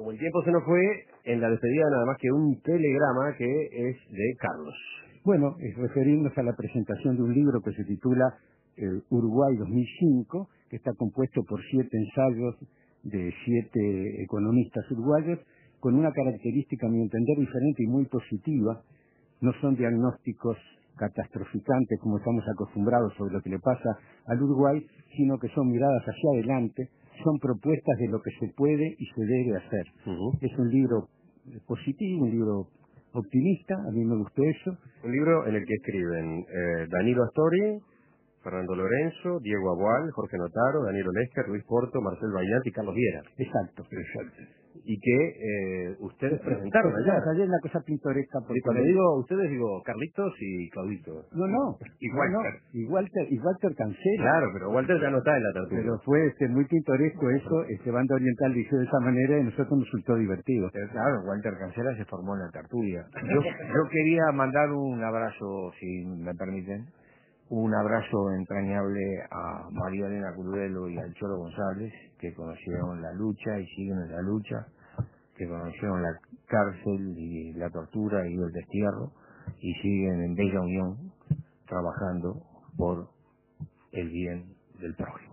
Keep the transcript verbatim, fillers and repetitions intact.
como el tiempo se nos fue, en la despedida nada más que un telegrama que es de Carlos. Bueno, es referirnos a la presentación de un libro que se titula eh, Uruguay dos mil cinco, que está compuesto por siete ensayos de siete economistas uruguayos, con una característica, a mi entender, diferente y muy positiva. No son diagnósticos catastroficantes como estamos acostumbrados sobre lo que le pasa al Uruguay, sino que son miradas hacia adelante, son propuestas de lo que se puede y se debe hacer. Uh-huh. Es un libro positivo, un libro optimista, a mí me gustó eso. Un libro en el que escriben eh, Danilo Astori, Fernando Lorenzo, Diego Abual, Jorge Notaro, Daniel Olesker, Luis Porto, Marcel Baillat y Carlos Viera. Exacto. Exacto. Y que eh, ustedes presentaron allá. Ayer una cosa pintoresca. Porque sí, cuando digo ustedes digo Carlitos y Claudito. No, no. Y Walter. No, no. Y Walter, y Walter Cancela. Claro, pero Walter ya no está en la tertulia. Pero fue este, muy pintoresco eso, este Banda Oriental dice de esa manera y nosotros nos resultó divertido. Pero claro, Walter Cancela se formó en la tertulia. Yo, yo quería mandar un abrazo, si me permiten, un abrazo entrañable a María Elena Curvelo y al Cholo González, que conocieron la lucha y siguen en la lucha, que conocieron la cárcel y la tortura y el destierro, y siguen en bella unión trabajando por el bien del prójimo.